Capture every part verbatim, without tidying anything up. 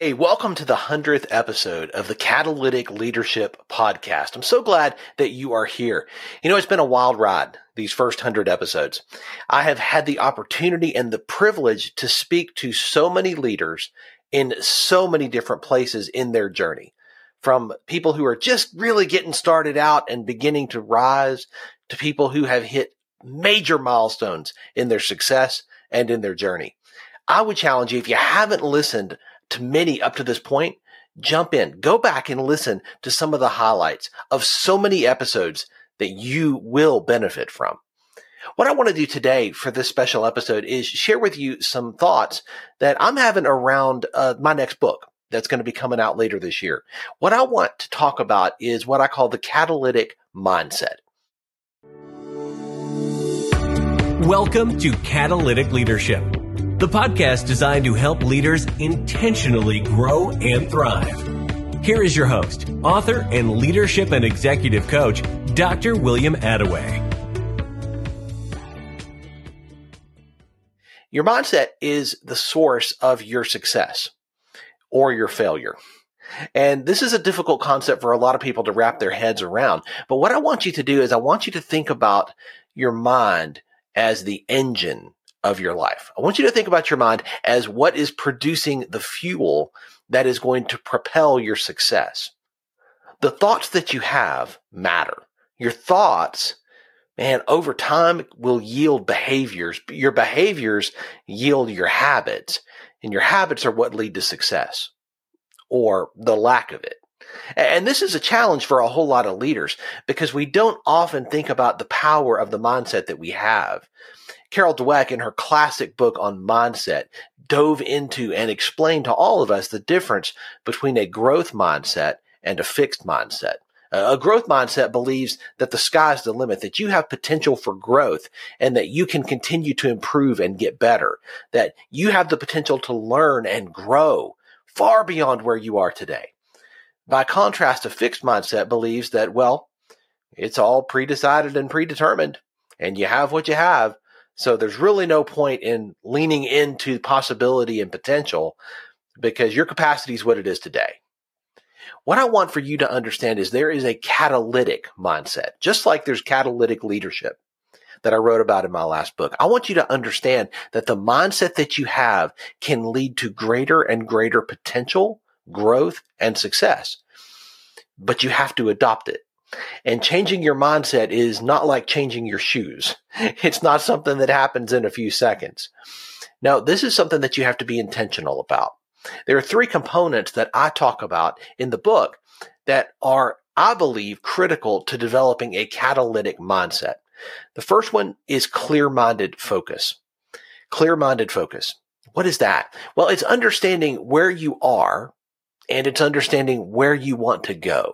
Hey, welcome to the hundredth episode of the Catalytic Leadership Podcast. I'm so glad that you are here. You know, it's been a wild ride, these first hundred episodes. I have had the opportunity and the privilege to speak to so many leaders in so many different places in their journey, from people who are just really getting started out and beginning to rise to people who have hit major milestones in their success and in their journey. I would challenge you, if you haven't listened to many up to this point, jump in, go back and listen to some of the highlights of so many episodes that you will benefit from. What I want to do today for this special episode is share with you some thoughts that I'm having around uh, my next book that's going to be coming out later this year. What I want to talk about is what I call the catalytic mindset. Welcome to Catalytic Leadership, the podcast designed to help leaders intentionally grow and thrive. Here is your host, author, and leadership and executive coach, Doctor William Attaway. Your mindset is the source of your success or your failure. And this is a difficult concept for a lot of people to wrap their heads around. But what I want you to do is I want you to think about your mind as the engine of your life. I want you to think about your mind as what is producing the fuel that is going to propel your success. The thoughts that you have matter. Your thoughts, man, over time will yield behaviors. Your behaviors yield your habits, and your habits are what lead to success or the lack of it. And this is a challenge for a whole lot of leaders because we don't often think about the power of the mindset that we have. Carol Dweck, in her classic book on mindset, dove into and explained to all of us the difference between a growth mindset and a fixed mindset. A growth mindset believes that the sky's the limit, that you have potential for growth and that you can continue to improve and get better, that you have the potential to learn and grow far beyond where you are today. By contrast, a fixed mindset believes that, well, it's all predecided and predetermined, and you have what you have. So there's really no point in leaning into possibility and potential because your capacity is what it is today. What I want for you to understand is there is a catalytic mindset, just like there's catalytic leadership that I wrote about in my last book. I want you to understand that the mindset that you have can lead to greater and greater potential, growth, and success. But you have to adopt it. And changing your mindset is not like changing your shoes. It's not something that happens in a few seconds. Now, this is something that you have to be intentional about. There are three components that I talk about in the book that are, I believe, critical to developing a catalytic mindset. The first one is clear-minded focus. Clear-minded focus. What is that? Well, it's understanding where you are and it's understanding where you want to go.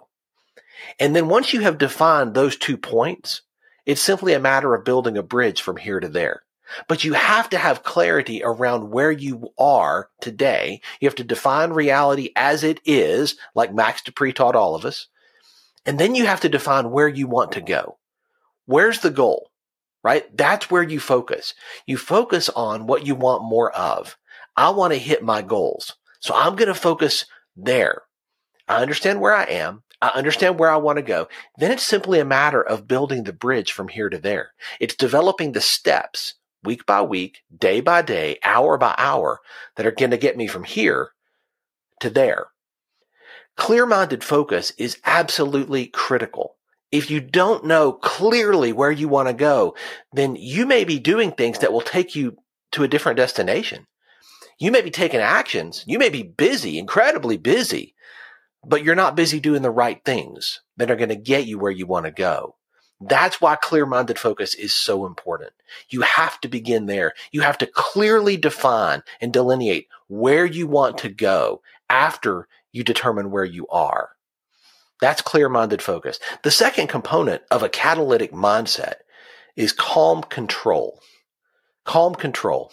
And then once you have defined those two points, it's simply a matter of building a bridge from here to there. But you have to have clarity around where you are today. You have to define reality as it is, like Max Dupree taught all of us. And then you have to define where you want to go. Where's the goal, right? That's where you focus. You focus on what you want more of. I want to hit my goals. So I'm going to focus there. I understand where I am. I understand where I want to go. Then it's simply a matter of building the bridge from here to there. It's developing the steps week by week, day by day, hour by hour that are going to get me from here to there. Clear-minded focus is absolutely critical. If you don't know clearly where you want to go, then you may be doing things that will take you to a different destination. You may be taking actions. You may be busy, incredibly busy, but you're not busy doing the right things that are going to get you where you want to go. That's why clear-minded focus is so important. You have to begin there. You have to clearly define and delineate where you want to go after you determine where you are. That's clear-minded focus. The second component of a catalytic mindset is calm control. Calm control.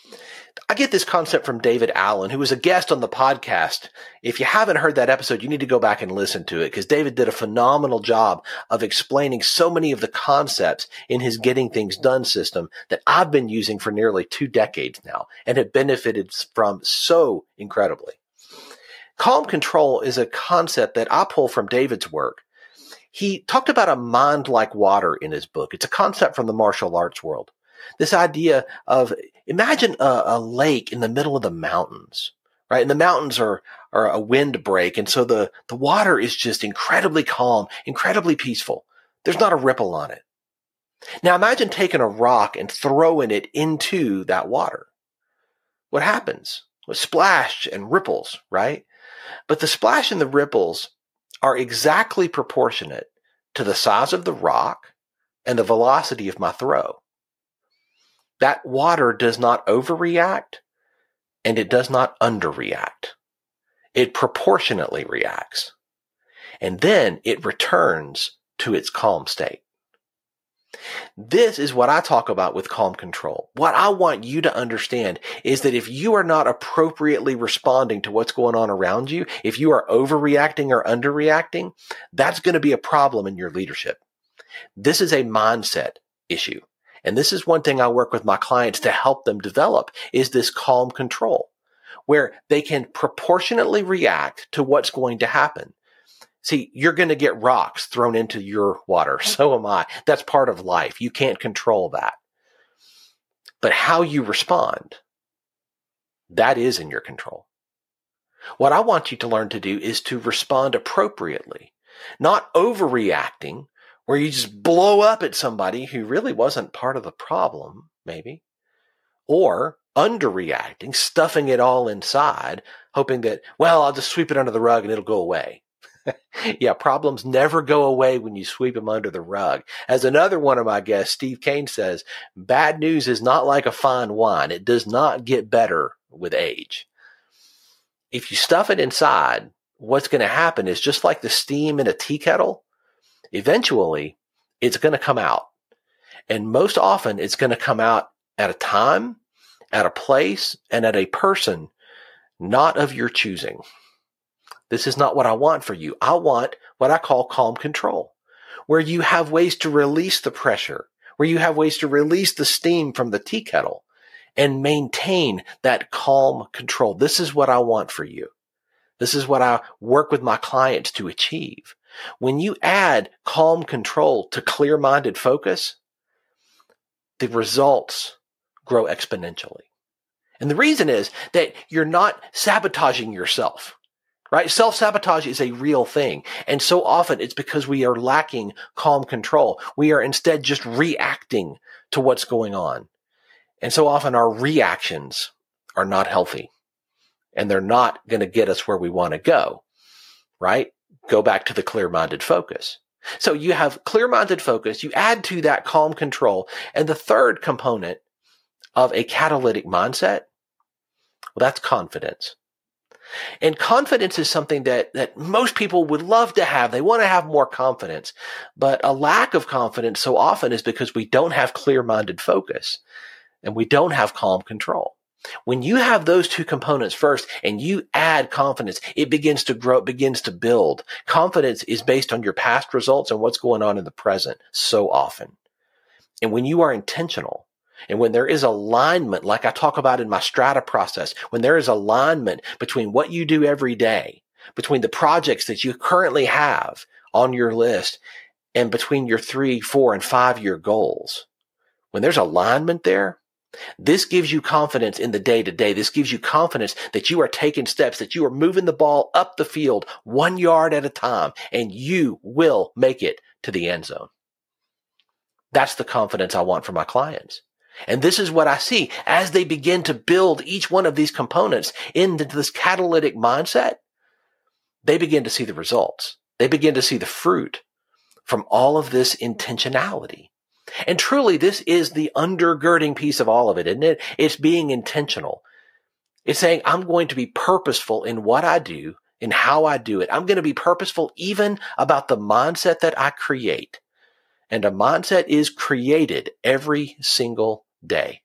I get this concept from David Allen, who was a guest on the podcast. If you haven't heard that episode, you need to go back and listen to it because David did a phenomenal job of explaining so many of the concepts in his Getting Things Done system that I've been using for nearly two decades now and have benefited from so incredibly. Calm control is a concept that I pull from David's work. He talked about a mind like water in his book. It's a concept from the martial arts world. This idea of, imagine a, a lake in the middle of the mountains, right? And the mountains are, are a windbreak. And so the, the water is just incredibly calm, incredibly peaceful. There's not a ripple on it. Now imagine taking a rock and throwing it into that water. What happens? Well, splash and ripples, right? But the splash and the ripples are exactly proportionate to the size of the rock and the velocity of my throw. That water does not overreact and it does not underreact. It proportionately reacts. And then it returns to its calm state. This is what I talk about with calm control. What I want you to understand is that if you are not appropriately responding to what's going on around you, if you are overreacting or underreacting, that's going to be a problem in your leadership. This is a mindset issue. And this is one thing I work with my clients to help them develop is this calm control, where they can proportionately react to what's going to happen. See, you're going to get rocks thrown into your water. So am I. That's part of life. You can't control that. But how you respond, that is in your control. What I want you to learn to do is to respond appropriately, not overreacting, where you just blow up at somebody who really wasn't part of the problem, maybe, or underreacting, stuffing it all inside, hoping that, well, I'll just sweep it under the rug and it'll go away. Yeah, problems never go away when you sweep them under the rug. As another one of my guests, Steve Kane, says, bad news is not like a fine wine. It does not get better with age. If you stuff it inside, what's going to happen is just like the steam in a tea kettle, eventually it's going to come out. And most often it's going to come out at a time, at a place, and at a person not of your choosing. This is not what I want for you. I want what I call calm control, where you have ways to release the pressure, where you have ways to release the steam from the tea kettle and maintain that calm control. This is what I want for you. This is what I work with my clients to achieve. When you add calm control to clear-minded focus, the results grow exponentially. And the reason is that you're not sabotaging yourself. Right? Self-sabotage is a real thing. And so often it's because we are lacking calm control. We are instead just reacting to what's going on. And so often our reactions are not healthy. And they're not going to get us where we want to go. Right? Go back to the clear-minded focus. So you have clear-minded focus. You add to that calm control. And the third component of a catalytic mindset, well, that's confidence. And confidence is something that, that most people would love to have. They want to have more confidence. But a lack of confidence so often is because we don't have clear-minded focus and we don't have calm control. When you have those two components first and you add confidence, it begins to grow, it begins to build. Confidence is based on your past results and what's going on in the present so often. And when you are intentional, and when there is alignment, like I talk about in my strata process, when there is alignment between what you do every day, between the projects that you currently have on your list, and between your three, four, and five-year goals, when there's alignment there, this gives you confidence in the day-to-day. This gives you confidence that you are taking steps, that you are moving the ball up the field one yard at a time, and you will make it to the end zone. That's the confidence I want for my clients. And this is what I see as they begin to build each one of these components into this catalytic mindset. They begin to see the results. They begin to see the fruit from all of this intentionality. And truly, this is the undergirding piece of all of it, isn't it? It's being intentional. It's saying, I'm going to be purposeful in what I do and how I do it. I'm going to be purposeful even about the mindset that I create. And a mindset is created every single day.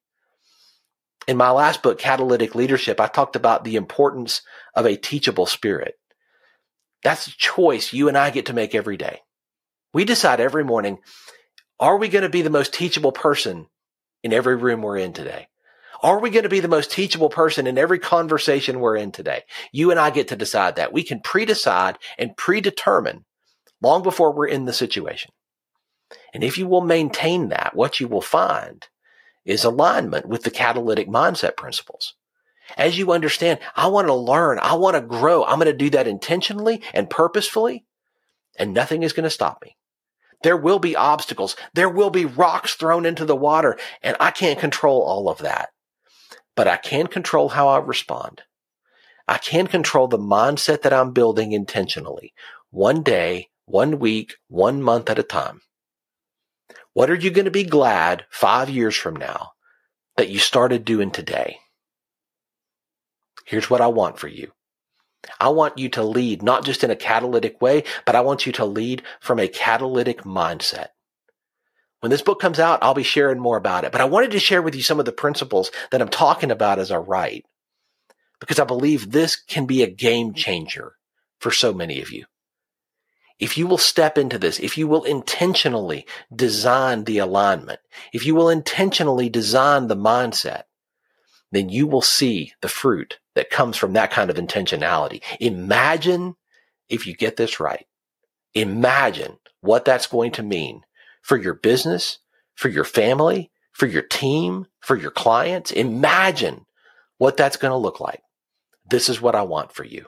In my last book, Catalytic Leadership, I talked about the importance of a teachable spirit. That's a choice you and I get to make every day. We decide every morning, are we going to be the most teachable person in every room we're in today? Are we going to be the most teachable person in every conversation we're in today? You and I get to decide that. We can pre-decide and predetermine long before we're in the situation. And if you will maintain that, what you will find is alignment with the catalytic mindset principles. As you understand, I want to learn, I want to grow, I'm going to do that intentionally and purposefully, and nothing is going to stop me. There will be obstacles. There will be rocks thrown into the water, and I can't control all of that. But I can control how I respond. I can control the mindset that I'm building intentionally, one day, one week, one month at a time. What are you going to be glad five years from now that you started doing today? Here's what I want for you. I want you to lead not just in a catalytic way, but I want you to lead from a catalytic mindset. When this book comes out, I'll be sharing more about it. But I wanted to share with you some of the principles that I'm talking about as I write, because I believe this can be a game changer for so many of you. If you will step into this, if you will intentionally design the alignment, if you will intentionally design the mindset, then you will see the fruit that comes from that kind of intentionality. Imagine if you get this right. Imagine what that's going to mean for your business, for your family, for your team, for your clients. Imagine what that's going to look like. This is what I want for you.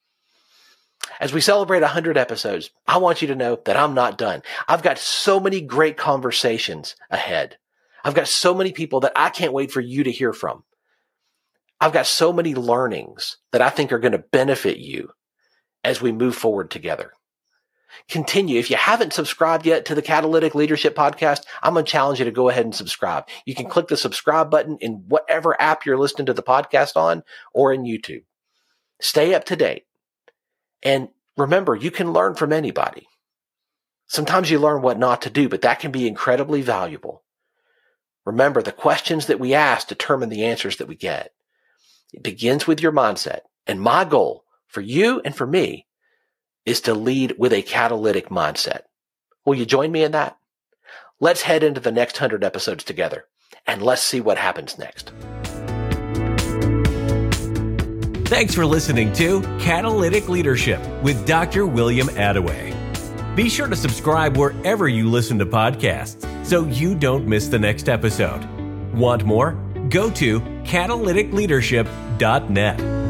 As we celebrate one hundred episodes, I want you to know that I'm not done. I've got so many great conversations ahead. I've got so many people that I can't wait for you to hear from. I've got so many learnings that I think are going to benefit you as we move forward together. Continue. If you haven't subscribed yet to the Catalytic Leadership Podcast, I'm going to challenge you to go ahead and subscribe. You can click the subscribe button in whatever app you're listening to the podcast on or in YouTube. Stay up to date. And remember, you can learn from anybody. Sometimes you learn what not to do, but that can be incredibly valuable. Remember, the questions that we ask determine the answers that we get. It begins with your mindset. And my goal for you and for me is to lead with a catalytic mindset. Will you join me in that? Let's head into the next one hundred episodes together, and let's see what happens next. Thanks for listening to Catalytic Leadership with Doctor William Attaway. Be sure to subscribe wherever you listen to podcasts so you don't miss the next episode. Want more? Go to catalytic leadership dot net.